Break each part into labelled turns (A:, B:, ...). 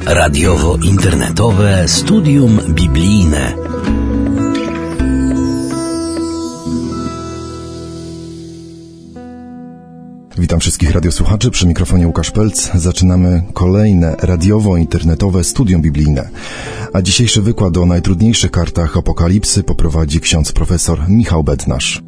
A: Radiowo-internetowe studium biblijne.
B: Witam wszystkich radiosłuchaczy, przy mikrofonie Łukasz Pelc. Zaczynamy kolejne radiowo-internetowe studium biblijne. A dzisiejszy wykład o najtrudniejszych kartach Apokalipsy poprowadzi ksiądz profesor Michał Bednarz.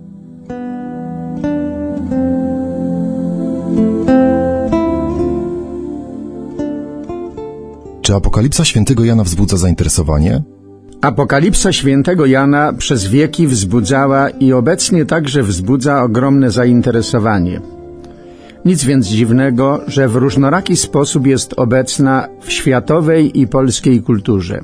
B: Czy Apokalipsa świętego Jana wzbudza zainteresowanie?
C: Apokalipsa świętego Jana przez wieki wzbudzała i obecnie także wzbudza ogromne zainteresowanie. Nic więc dziwnego, że w różnoraki sposób jest obecna w światowej i polskiej kulturze.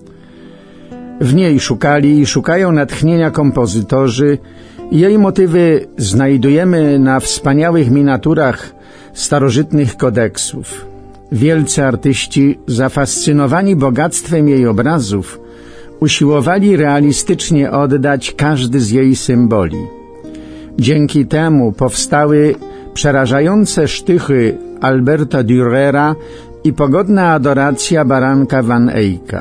C: W niej szukali i szukają natchnienia kompozytorzy. Jej motywy znajdujemy na wspaniałych miniaturach starożytnych kodeksów. Wielcy artyści, zafascynowani bogactwem jej obrazów, usiłowali realistycznie oddać każdy z jej symboli. Dzięki temu powstały przerażające sztychy Alberta Dürera i pogodna adoracja baranka Van Eycka.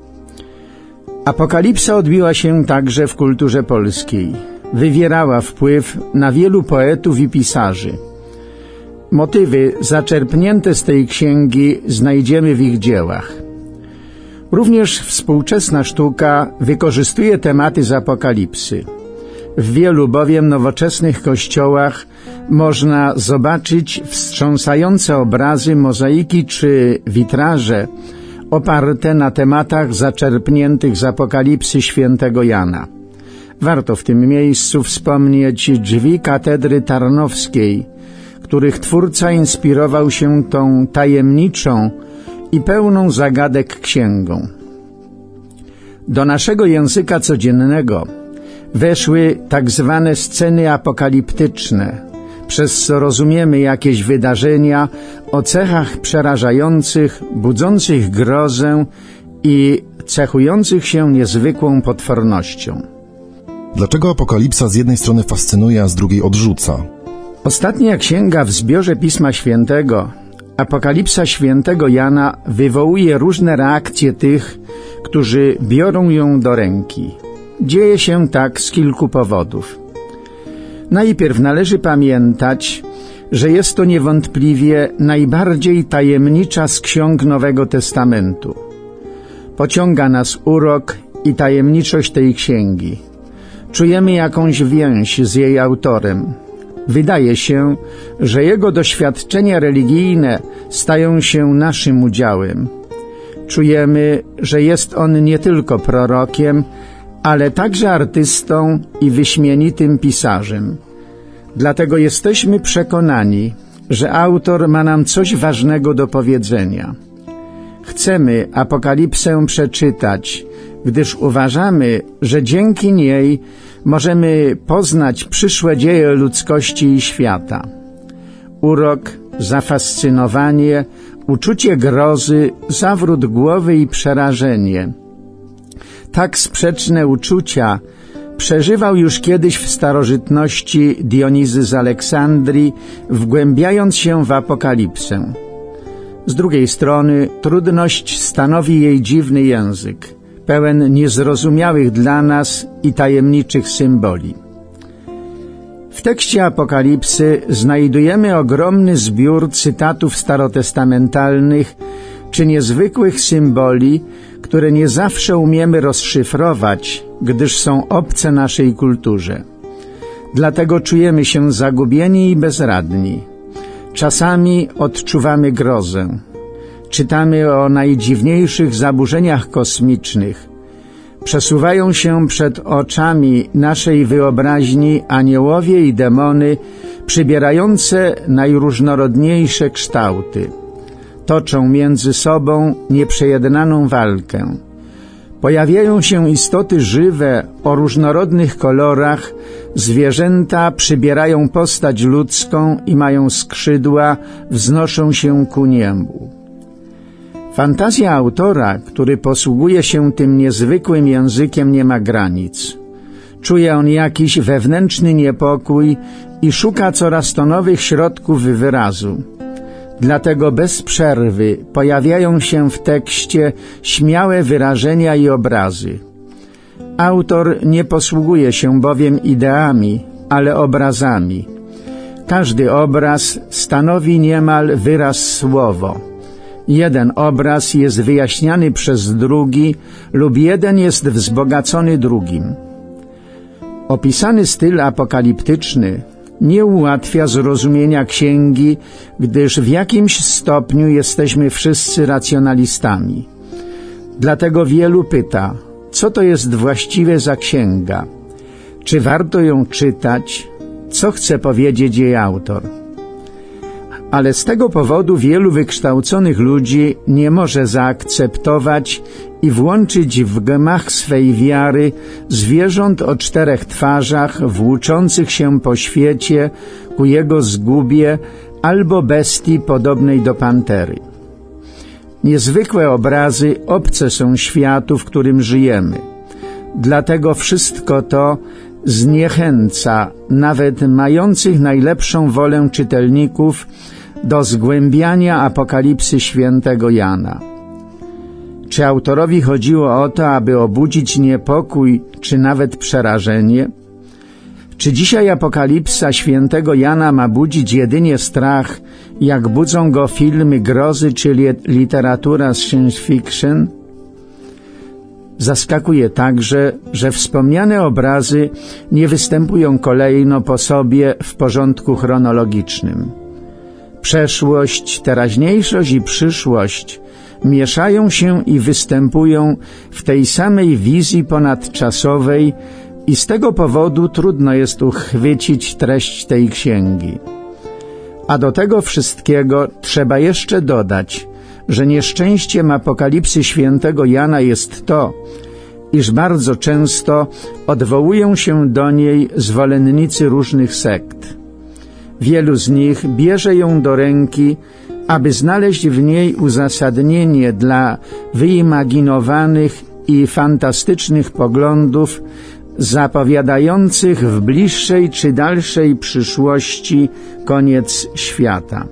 C: Apokalipsa odbiła się także w kulturze polskiej. Wywierała wpływ na wielu poetów i pisarzy. Motywy zaczerpnięte z tej księgi znajdziemy w ich dziełach. Również współczesna sztuka wykorzystuje tematy z Apokalipsy. W wielu bowiem nowoczesnych kościołach można zobaczyć wstrząsające obrazy, mozaiki czy witraże oparte na tematach zaczerpniętych z Apokalipsy świętego Jana. Warto w tym miejscu wspomnieć drzwi katedry tarnowskiej, których twórca inspirował się tą tajemniczą i pełną zagadek księgą. Do naszego języka codziennego weszły tak zwane sceny apokaliptyczne, przez co rozumiemy jakieś wydarzenia o cechach przerażających, budzących grozę i cechujących się niezwykłą potwornością.
B: Dlaczego Apokalipsa z jednej strony fascynuje, a z drugiej odrzuca?
C: Ostatnia księga w zbiorze Pisma Świętego, Apokalipsa świętego Jana, wywołuje różne reakcje tych, którzy biorą ją do ręki. Dzieje się tak z kilku powodów. Najpierw należy pamiętać, że jest to niewątpliwie najbardziej tajemnicza z ksiąg Nowego Testamentu. Pociąga nas urok i tajemniczość tej księgi. Czujemy jakąś więź z jej autorem. Wydaje się, że jego doświadczenia religijne stają się naszym udziałem. Czujemy, że jest on nie tylko prorokiem, ale także artystą i wyśmienitym pisarzem. Dlatego jesteśmy przekonani, że autor ma nam coś ważnego do powiedzenia. Chcemy Apokalipsę przeczytać, gdyż uważamy, że dzięki niej możemy poznać przyszłe dzieje ludzkości i świata. Urok, zafascynowanie, uczucie grozy, zawrót głowy i przerażenie. Tak sprzeczne uczucia przeżywał już kiedyś w starożytności Dionizy z Aleksandrii, wgłębiając się w Apokalipsę. Z drugiej strony trudność stanowi jej dziwny język, pełen niezrozumiałych dla nas i tajemniczych symboli. W tekście Apokalipsy znajdujemy ogromny zbiór cytatów starotestamentalnych czy niezwykłych symboli, które nie zawsze umiemy rozszyfrować, gdyż są obce naszej kulturze. Dlatego czujemy się zagubieni i bezradni. Czasami odczuwamy grozę. Czytamy o najdziwniejszych zaburzeniach kosmicznych. Przesuwają się przed oczami naszej wyobraźni aniołowie i demony, przybierające najróżnorodniejsze kształty. Toczą między sobą nieprzejednaną walkę. Pojawiają się istoty żywe o różnorodnych kolorach, zwierzęta przybierają postać ludzką i mają skrzydła, wznoszą się ku niebu. Fantazja autora, który posługuje się tym niezwykłym językiem, nie ma granic. Czuje on jakiś wewnętrzny niepokój i szuka coraz to nowych środków wyrazu. Dlatego bez przerwy pojawiają się w tekście śmiałe wyrażenia i obrazy. Autor nie posługuje się bowiem ideami, ale obrazami. Każdy obraz stanowi niemal wyraz słowo. Jeden obraz jest wyjaśniany przez drugi lub jeden jest wzbogacony drugim. Opisany styl apokaliptyczny nie ułatwia zrozumienia księgi, gdyż w jakimś stopniu jesteśmy wszyscy racjonalistami. Dlatego wielu pyta, co to jest właściwie za księga? Czy warto ją czytać? Co chce powiedzieć jej autor? Ale z tego powodu wielu wykształconych ludzi nie może zaakceptować i włączyć w gmach swej wiary zwierząt o 4 twarzach włóczących się po świecie ku jego zgubie albo bestii podobnej do pantery. Niezwykłe obrazy obce są światu, w którym żyjemy. Dlatego wszystko to zniechęca nawet mających najlepszą wolę czytelników do zgłębiania apokalipsy świętego Jana. Czy autorowi chodziło o to, aby obudzić niepokój, czy nawet przerażenie? Czy dzisiaj apokalipsa świętego Jana ma budzić jedynie strach, jak budzą go filmy grozy czy literatura science fiction? Zaskakuje także, że wspomniane obrazy nie występują kolejno po sobie w porządku chronologicznym. Przeszłość, teraźniejszość i przyszłość mieszają się i występują w tej samej wizji ponadczasowej i z tego powodu trudno jest uchwycić treść tej księgi. A do tego wszystkiego trzeba jeszcze dodać, że nieszczęściem apokalipsy świętego Jana jest to, iż bardzo często odwołują się do niej zwolennicy różnych sekt. Wielu z nich bierze ją do ręki, aby znaleźć w niej uzasadnienie dla wyimaginowanych i fantastycznych poglądów zapowiadających w bliższej czy dalszej przyszłości koniec świata.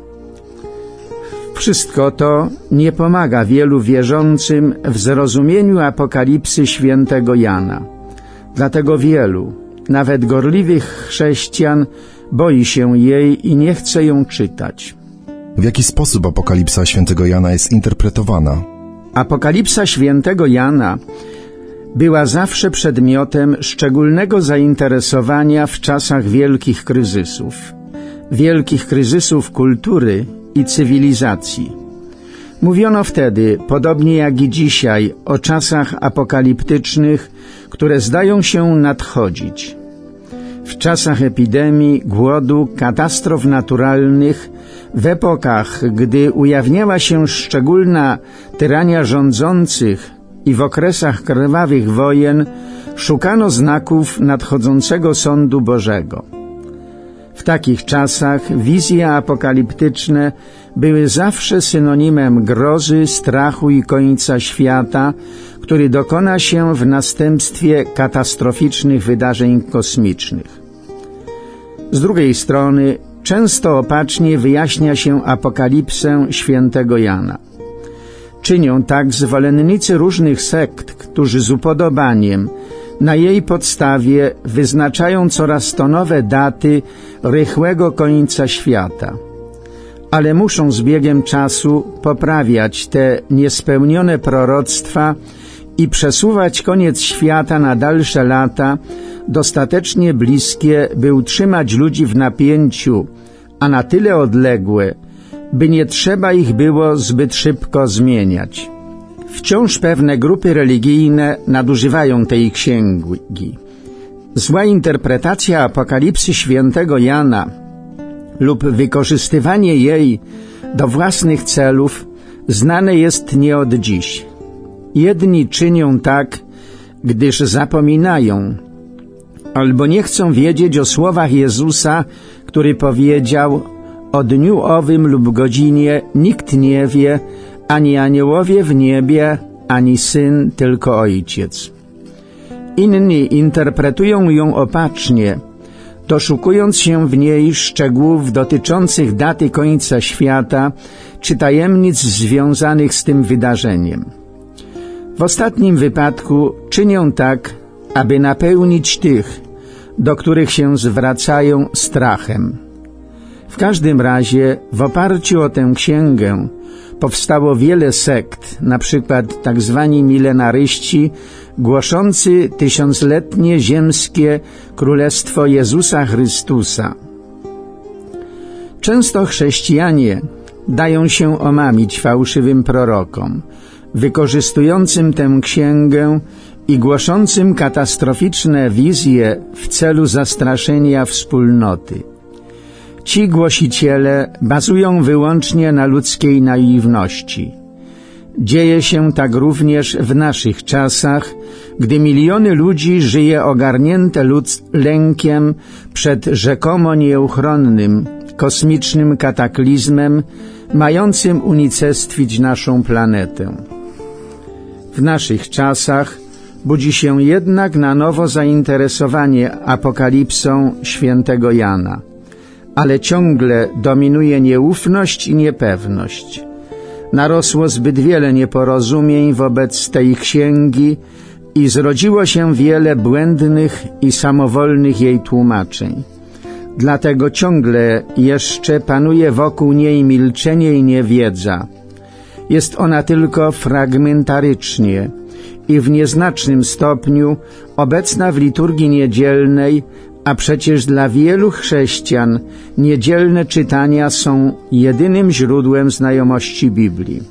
C: Wszystko to nie pomaga wielu wierzącym w zrozumieniu apokalipsy świętego Jana. Dlatego wielu, nawet gorliwych chrześcijan, boi się jej i nie chce ją czytać.
B: W jaki sposób apokalipsa świętego Jana jest interpretowana? Apokalipsa
C: świętego Jana była zawsze przedmiotem szczególnego zainteresowania w czasach wielkich kryzysów kultury i cywilizacji. Mówiono wtedy, podobnie jak i dzisiaj, o czasach apokaliptycznych, które zdają się nadchodzić. W czasach epidemii, głodu, katastrof naturalnych, w epokach, gdy ujawniała się szczególna tyrania rządzących i w okresach krwawych wojen, szukano znaków nadchodzącego sądu Bożego. W takich czasach wizje apokaliptyczne były zawsze synonimem grozy, strachu i końca świata, który dokona się w następstwie katastroficznych wydarzeń kosmicznych. Z drugiej strony często opacznie wyjaśnia się apokalipsę świętego Jana. Czynią tak zwolennicy różnych sekt, którzy z upodobaniem na jej podstawie wyznaczają coraz to nowe daty rychłego końca świata. Ale muszą z biegiem czasu poprawiać te niespełnione proroctwa i przesuwać koniec świata na dalsze lata, dostatecznie bliskie, by utrzymać ludzi w napięciu, a na tyle odległe, by nie trzeba ich było zbyt szybko zmieniać. Wciąż pewne grupy religijne nadużywają tej księgi. Zła interpretacja apokalipsy świętego Jana lub wykorzystywanie jej do własnych celów znane jest nie od dziś. Jedni czynią tak, gdyż zapominają albo nie chcą wiedzieć o słowach Jezusa, który powiedział: o dniu owym lub godzinie nikt nie wie, ani aniołowie w niebie, ani Syn, tylko Ojciec. Inni interpretują ją opacznie, doszukując się w niej szczegółów dotyczących daty końca świata czy tajemnic związanych z tym wydarzeniem. W ostatnim wypadku czynią tak, aby napełnić tych, do których się zwracają, strachem. W każdym razie w oparciu o tę księgę powstało wiele sekt, na przykład tak zwani milenaryści głoszący tysiącletnie ziemskie Królestwo Jezusa Chrystusa. Często chrześcijanie dają się omamić fałszywym prorokom, wykorzystującym tę księgę i głoszącym katastroficzne wizje w celu zastraszenia wspólnoty. Ci głosiciele bazują wyłącznie na ludzkiej naiwności. Dzieje się tak również w naszych czasach, gdy miliony ludzi żyje ogarnięte lękiem przed rzekomo nieuchronnym, kosmicznym kataklizmem, mającym unicestwić naszą planetę. W naszych czasach budzi się jednak na nowo zainteresowanie apokalipsą świętego Jana, ale ciągle dominuje nieufność i niepewność. Narosło zbyt wiele nieporozumień wobec tej księgi i zrodziło się wiele błędnych i samowolnych jej tłumaczeń. Dlatego ciągle jeszcze panuje wokół niej milczenie i niewiedza. Jest ona tylko fragmentarycznie i w nieznacznym stopniu obecna w liturgii niedzielnej, a przecież dla wielu chrześcijan niedzielne czytania są jedynym źródłem znajomości Biblii.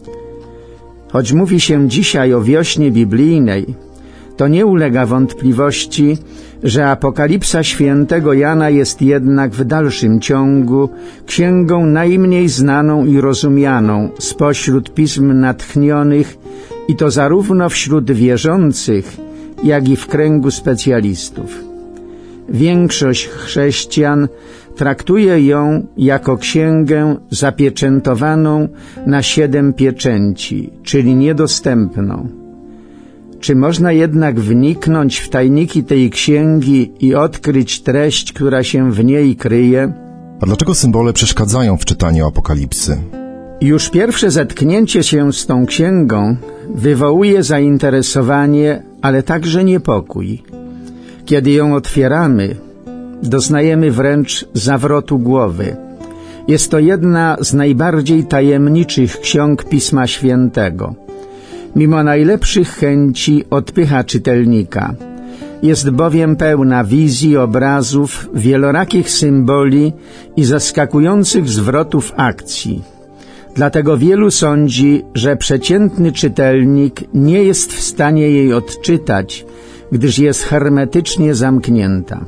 C: Choć mówi się dzisiaj o wiośnie biblijnej, to nie ulega wątpliwości, że Apokalipsa świętego Jana jest jednak w dalszym ciągu księgą najmniej znaną i rozumianą spośród pism natchnionych, i to zarówno wśród wierzących, jak i w kręgu specjalistów. Większość chrześcijan traktuje ją jako księgę zapieczętowaną na 7 pieczęci, czyli niedostępną. Czy można jednak wniknąć w tajniki tej księgi i odkryć treść, która się w niej kryje?
B: A dlaczego symbole przeszkadzają w czytaniu Apokalipsy?
C: Już pierwsze zetknięcie się z tą księgą wywołuje zainteresowanie, ale także niepokój. Kiedy ją otwieramy, doznajemy wręcz zawrotu głowy. Jest to jedna z najbardziej tajemniczych ksiąg Pisma Świętego. Mimo najlepszych chęci odpycha czytelnika. Jest bowiem pełna wizji, obrazów, wielorakich symboli i zaskakujących zwrotów akcji. Dlatego wielu sądzi, że przeciętny czytelnik nie jest w stanie jej odczytać, gdyż jest hermetycznie zamknięta.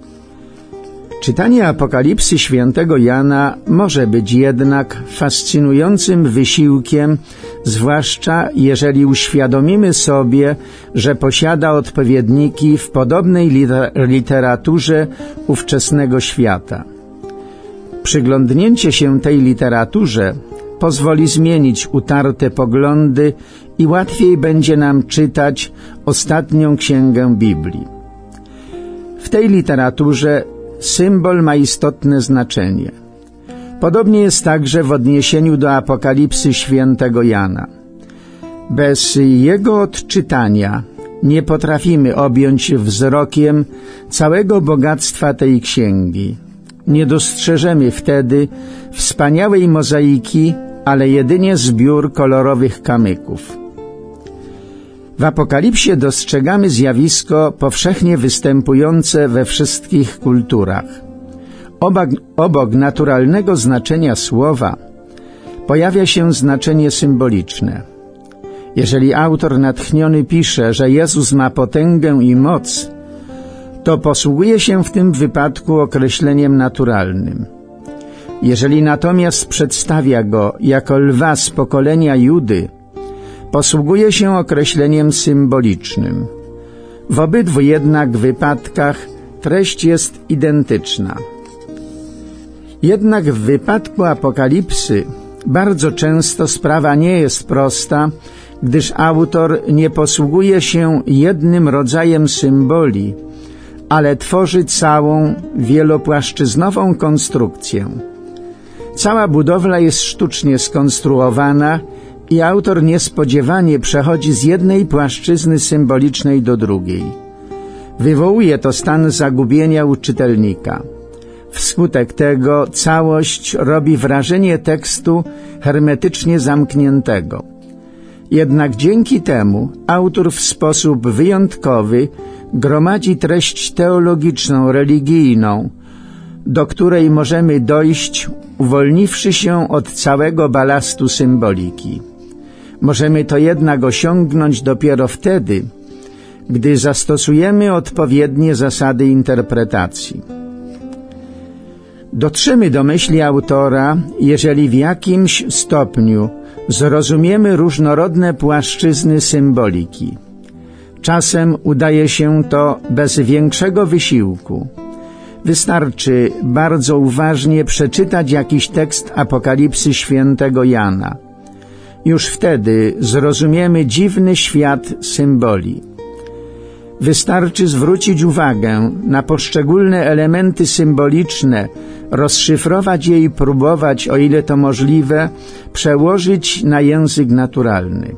C: Czytanie Apokalipsy świętego Jana może być jednak fascynującym wysiłkiem, zwłaszcza jeżeli uświadomimy sobie, że posiada odpowiedniki w podobnej literaturze ówczesnego świata. Przyglądnięcie się tej literaturze pozwoli zmienić utarte poglądy i łatwiej będzie nam czytać ostatnią księgę Biblii. W tej literaturze symbol ma istotne znaczenie. Podobnie jest także w odniesieniu do Apokalipsy świętego Jana. Bez jego odczytania nie potrafimy objąć wzrokiem całego bogactwa tej księgi. Nie dostrzeżemy wtedy wspaniałej mozaiki, ale jedynie zbiór kolorowych kamyków. W Apokalipsie dostrzegamy zjawisko powszechnie występujące we wszystkich kulturach. Obok naturalnego znaczenia słowa pojawia się znaczenie symboliczne. Jeżeli autor natchniony pisze, że Jezus ma potęgę i moc, to posługuje się w tym wypadku określeniem naturalnym. Jeżeli natomiast przedstawia go jako lwa z pokolenia Judy, posługuje się określeniem symbolicznym. W obydwu jednak wypadkach treść jest identyczna. Jednak w wypadku Apokalipsy bardzo często sprawa nie jest prosta, gdyż autor nie posługuje się jednym rodzajem symboli, ale tworzy całą, wielopłaszczyznową konstrukcję. Cała budowla jest sztucznie skonstruowana i autor niespodziewanie przechodzi z jednej płaszczyzny symbolicznej do drugiej. Wywołuje to stan zagubienia u czytelnika. Wskutek tego całość robi wrażenie tekstu hermetycznie zamkniętego. Jednak dzięki temu autor w sposób wyjątkowy gromadzi treść teologiczną, religijną, do której możemy dojść, uwolniwszy się od całego balastu symboliki. Możemy to jednak osiągnąć dopiero wtedy, gdy zastosujemy odpowiednie zasady interpretacji. Dotrzemy do myśli autora, jeżeli w jakimś stopniu zrozumiemy różnorodne płaszczyzny symboliki. Czasem udaje się to bez większego wysiłku. Wystarczy bardzo uważnie przeczytać jakiś tekst Apokalipsy świętego Jana. Już wtedy zrozumiemy dziwny świat symboli. Wystarczy zwrócić uwagę na poszczególne elementy symboliczne, rozszyfrować je i próbować, o ile to możliwe, przełożyć na język naturalny.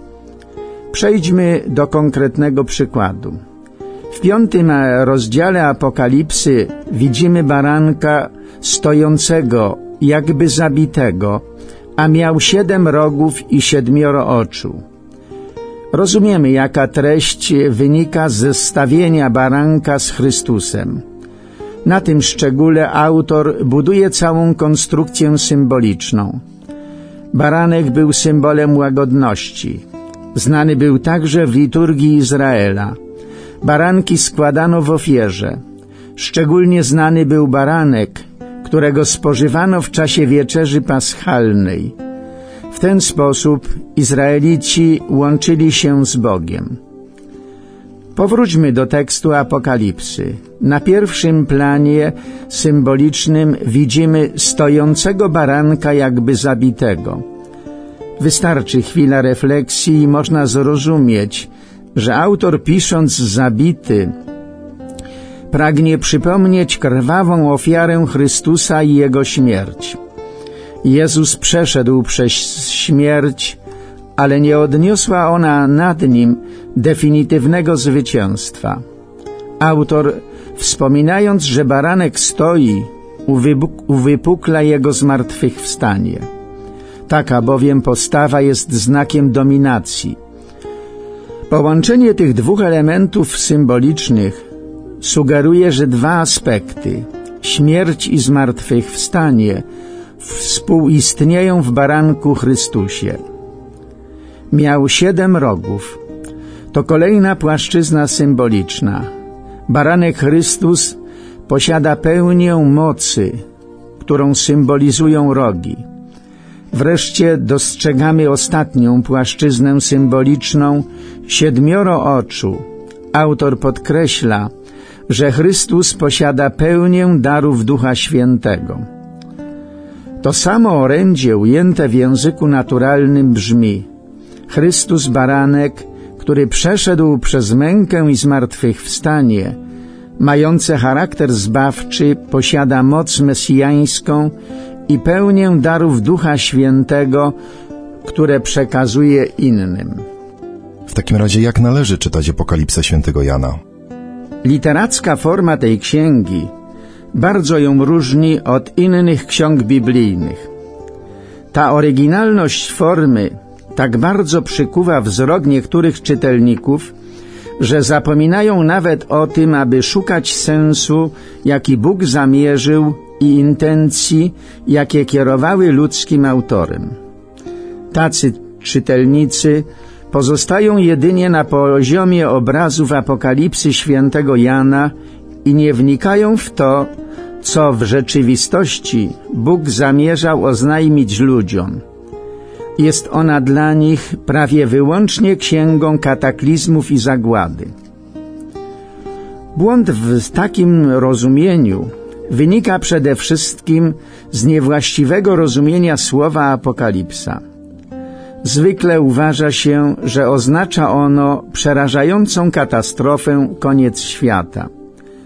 C: Przejdźmy do konkretnego przykładu. W 5. rozdziale Apokalipsy widzimy baranka stojącego, jakby zabitego, a miał 7 rogów i 7 oczu. Rozumiemy, jaka treść wynika z zestawienia baranka z Chrystusem. Na tym szczególe autor buduje całą konstrukcję symboliczną. Baranek był symbolem łagodności. Znany był także w liturgii Izraela. Baranki składano w ofierze. Szczególnie znany był baranek, którego spożywano w czasie wieczerzy paschalnej. W ten sposób Izraelici łączyli się z Bogiem. Powróćmy do tekstu Apokalipsy. Na pierwszym planie symbolicznym widzimy stojącego baranka jakby zabitego. Wystarczy chwila refleksji i można zrozumieć, że autor, pisząc zabity, pragnie przypomnieć krwawą ofiarę Chrystusa i Jego śmierć. Jezus przeszedł przez śmierć, ale nie odniosła ona nad Nim definitywnego zwycięstwa. Autor, wspominając, że baranek stoi, uwypukla Jego zmartwychwstanie. Taka bowiem postawa jest znakiem dominacji. Połączenie tych dwóch elementów symbolicznych sugeruje, że 2 aspekty, śmierć i zmartwychwstanie, współistnieją w baranku Chrystusie. Miał 7 rogów. To kolejna płaszczyzna symboliczna. Baranek Chrystus posiada pełnię mocy, którą symbolizują rogi. Wreszcie dostrzegamy ostatnią płaszczyznę symboliczną 7 oczu. Autor podkreśla, że Chrystus posiada pełnię darów Ducha Świętego. To samo orędzie ujęte w języku naturalnym brzmi: Chrystus baranek, który przeszedł przez mękę i zmartwychwstanie, mające charakter zbawczy, posiada moc mesjańską i pełnię darów Ducha Świętego, które przekazuje innym.
B: W takim razie jak należy czytać Apokalipsę świętego Jana?
C: Literacka forma tej księgi bardzo ją różni od innych ksiąg biblijnych. Ta oryginalność formy tak bardzo przykuwa wzrok niektórych czytelników, że zapominają nawet o tym, aby szukać sensu, jaki Bóg zamierzył, i intencji, jakie kierowały ludzkim autorem. Tacy czytelnicy pozostają jedynie na poziomie obrazów Apokalipsy świętego Jana i nie wnikają w to, co w rzeczywistości Bóg zamierzał oznajmić ludziom. Jest ona dla nich prawie wyłącznie księgą kataklizmów i zagłady. Błąd w takim rozumieniu wynika przede wszystkim z niewłaściwego rozumienia słowa apokalipsa. Zwykle uważa się, że oznacza ono przerażającą katastrofę, koniec świata.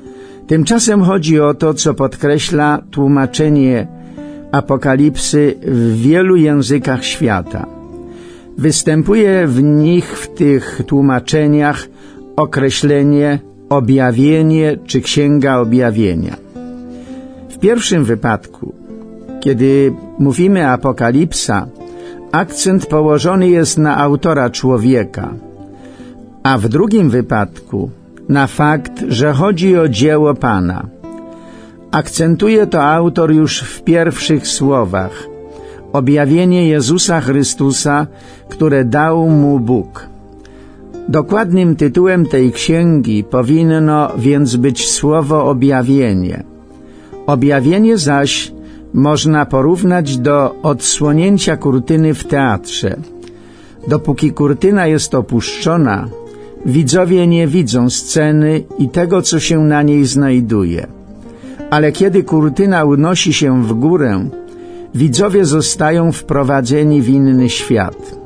C: Tymczasem chodzi o to, co podkreśla tłumaczenie Apokalipsy w wielu językach świata. Występuje w tych tłumaczeniach określenie objawienie czy księga objawienia. W pierwszym wypadku, kiedy mówimy Apokalipsa, akcent położony jest na autora człowieka, a w drugim wypadku na fakt, że chodzi o dzieło Pana. Akcentuje to autor już w pierwszych słowach. Objawienie Jezusa Chrystusa, które dał mu Bóg. Dokładnym tytułem tej księgi powinno więc być słowo objawienie. Objawienie zaś można porównać do odsłonięcia kurtyny w teatrze. Dopóki kurtyna jest opuszczona, widzowie nie widzą sceny i tego, co się na niej znajduje. Ale kiedy kurtyna unosi się w górę, widzowie zostają wprowadzeni w inny świat.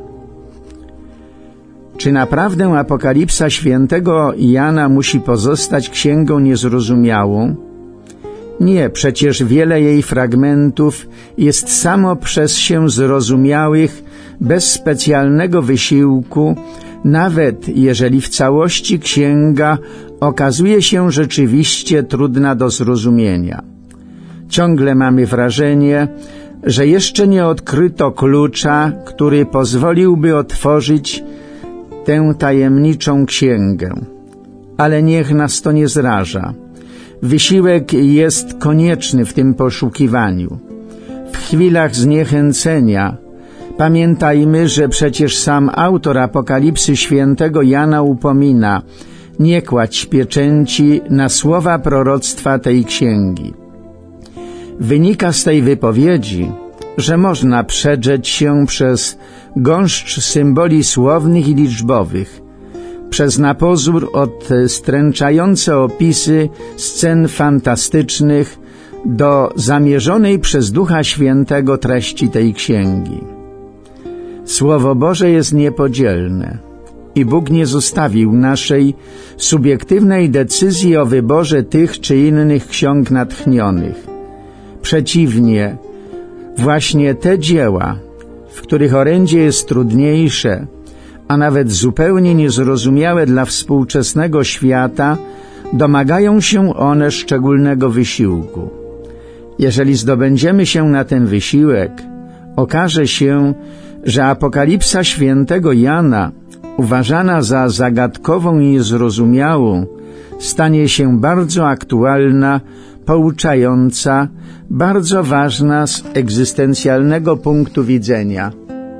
C: Czy naprawdę Apokalipsa świętego Jana musi pozostać księgą niezrozumiałą? Nie, przecież wiele jej fragmentów jest samo przez się zrozumiałych, bez specjalnego wysiłku, nawet jeżeli w całości księga okazuje się rzeczywiście trudna do zrozumienia. Ciągle mamy wrażenie, że jeszcze nie odkryto klucza, który pozwoliłby otworzyć tę tajemniczą księgę. Ale niech nas to nie zraża. Wysiłek jest konieczny w tym poszukiwaniu. W chwilach zniechęcenia pamiętajmy, że przecież sam autor Apokalipsy świętego Jana upomina: nie kładź pieczęci na słowa proroctwa tej księgi. Wynika z tej wypowiedzi, że można przedrzeć się przez gąszcz symboli słownych i liczbowych, przez napozór odstręczające opisy scen fantastycznych do zamierzonej przez Ducha Świętego treści tej księgi. Słowo Boże jest niepodzielne i Bóg nie zostawił naszej subiektywnej decyzji o wyborze tych czy innych ksiąg natchnionych. Przeciwnie, właśnie te dzieła, w których orędzie jest trudniejsze, a nawet zupełnie niezrozumiałe dla współczesnego świata, domagają się one szczególnego wysiłku. Jeżeli zdobędziemy się na ten wysiłek, okaże się, że Apokalipsa świętego Jana, uważana za zagadkową i niezrozumiałą, stanie się bardzo aktualna, pouczająca, bardzo ważna z egzystencjalnego punktu widzenia.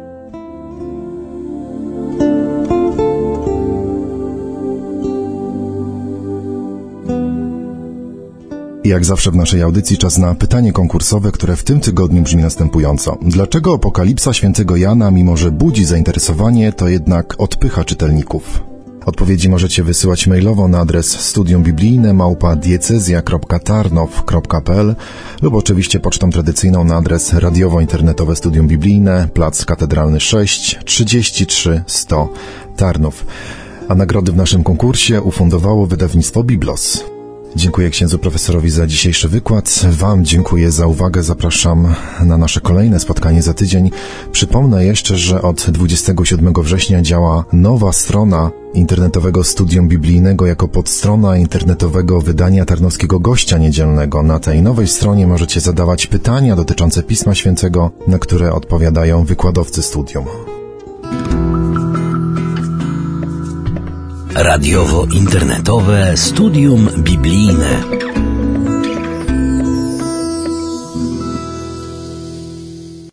B: Jak zawsze w naszej audycji czas na pytanie konkursowe, które w tym tygodniu brzmi następująco. Dlaczego Apokalipsa świętego Jana, mimo że budzi zainteresowanie, to jednak odpycha czytelników? Odpowiedzi możecie wysyłać mailowo na adres studiumbiblijne@diecezja.tarnow.pl lub oczywiście pocztą tradycyjną na adres radiowo-internetowe Studium Biblijne, Plac Katedralny 6, 33 100 Tarnów. A nagrody w naszym konkursie ufundowało wydawnictwo Biblos. Dziękuję księdzu profesorowi za dzisiejszy wykład. Wam dziękuję za uwagę. Zapraszam na nasze kolejne spotkanie za tydzień. Przypomnę jeszcze, że od 27 września działa nowa strona internetowego Studium Biblijnego jako podstrona internetowego wydania Tarnowskiego Gościa Niedzielnego. Na tej nowej stronie możecie zadawać pytania dotyczące Pisma Świętego, na które odpowiadają wykładowcy studium.
A: Radiowo-internetowe Studium Biblijne.